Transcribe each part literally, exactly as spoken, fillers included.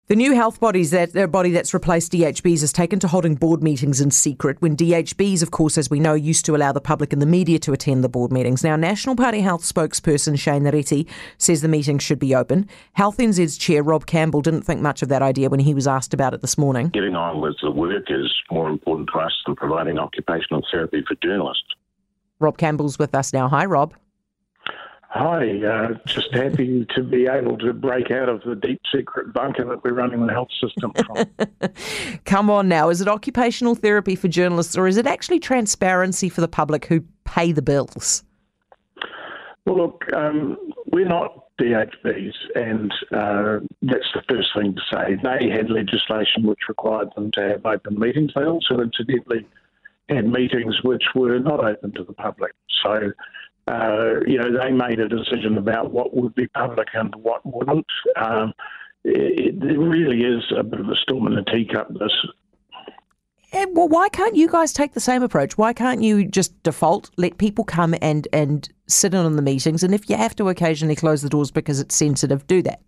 The new health bodies that their body that's replaced D H Bs has taken to holding board meetings in secret when D H Bs, of course, as we know, used to allow the public and the media to attend the board meetings. Now, National Party Health spokesperson Shane Reti says the meetings should be open. Health N Z's chair Rob Campbell didn't think much of that idea when he was asked about it this morning. Getting on with the work is more important to us than providing occupational therapy for journalists. Rob Campbell's with us now. Hi, Rob. Hi, uh, just happy to be able to break out of the deep secret bunker that we're running the health system from. Come on now, is it occupational therapy for journalists or is it actually transparency for the public who pay the bills? Well, look, um, we're not D H Bs, and uh, that's the first thing to say. They had legislation which required them to have open meetings. They also incidentally had meetings which were not open to the public. So Uh, you know, they made a decision about what would be public and what wouldn't. Um, it, it really is a bit of a storm in a teacup, this. And, well, why can't you guys take the same approach? Why can't you just default, let people come and, and sit in on the meetings, and if you have to occasionally close the doors because it's sensitive, do that?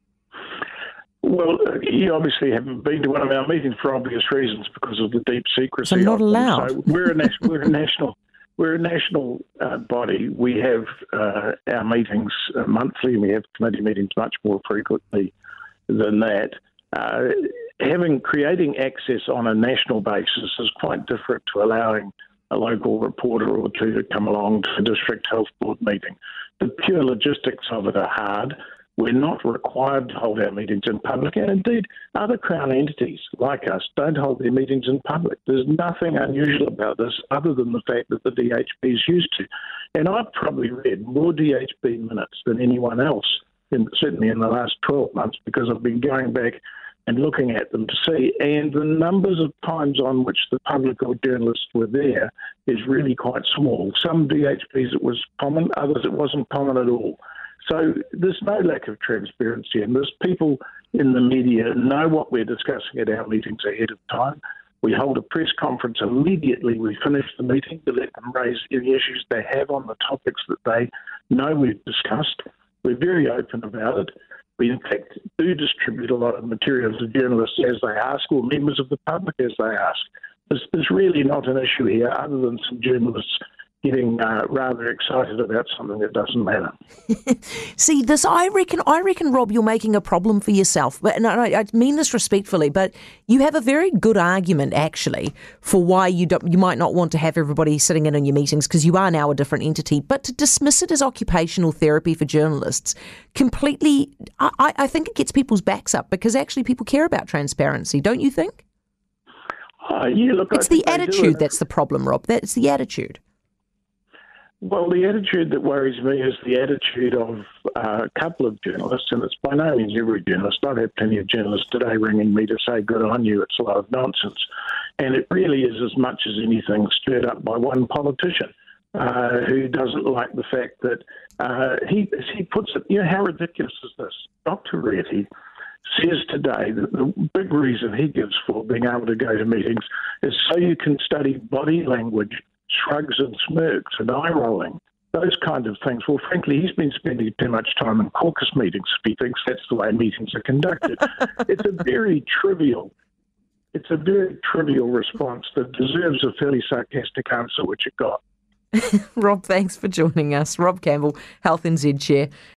Well, you obviously haven't been to one of our meetings for obvious reasons because of the deep secrecy. So not allowed. So we're a, nas- we're a national... We're a national uh, body. We have uh, our meetings uh, monthly, and we have committee meetings much more frequently than that. Uh, having creating access on a national basis is quite different to allowing a local reporter or two to come along to a district health board meeting. The pure logistics of it are hard. We're not required to hold our meetings in public, and indeed other Crown entities like us don't hold their meetings in public. There's nothing unusual about this other than the fact that the D H Bs used to. And I've probably read more D H B minutes than anyone else, in, certainly in the last twelve months, because I've been going back and looking at them to see. And the numbers of times on which the public or journalists were there is really quite small. Some D H Bs it was common, others it wasn't common at all. So there's no lack of transparency in this. People in the media know what we're discussing at our meetings ahead of time. We hold a press conference immediately we finish the meeting to let them raise any issues they have on the topics that they know we've discussed. We're very open about it. We, in fact, do distribute a lot of material to journalists as they ask, or members of the public as they ask. There's, there's really not an issue here other than some journalists getting uh, rather excited about something that doesn't matter. See, this, I reckon, I reckon, Rob, you're making a problem for yourself. But and I, I mean this respectfully, but you have a very good argument, actually, for why you don't, you might not want to have everybody sitting in on your meetings because you are now a different entity. But to dismiss it as occupational therapy for journalists, completely, I, I think it gets people's backs up because actually people care about transparency, don't you think? Uh, yeah, look, it's I the attitude that's the problem, Rob. That's the attitude. Well, the attitude that worries me is the attitude of uh, a couple of journalists, and it's by no means every journalist. I've had plenty of journalists today ringing me to say, good on you, it's a lot of nonsense. And it really is as much as anything stirred up by one politician uh, who doesn't like the fact that uh, he, he puts it, you know, how ridiculous is this? Doctor Reti says today that the big reason he gives for being able to go to meetings is so you can study body language, shrugs and smirks and eye rolling, those kind of things. Well, frankly, he's been spending too much time in caucus meetings if he thinks that's the way meetings are conducted. It's a very trivial, it's a very trivial response that deserves a fairly sarcastic answer, which it got. Rob, thanks for joining us. Rob Campbell, Health N Z Chair.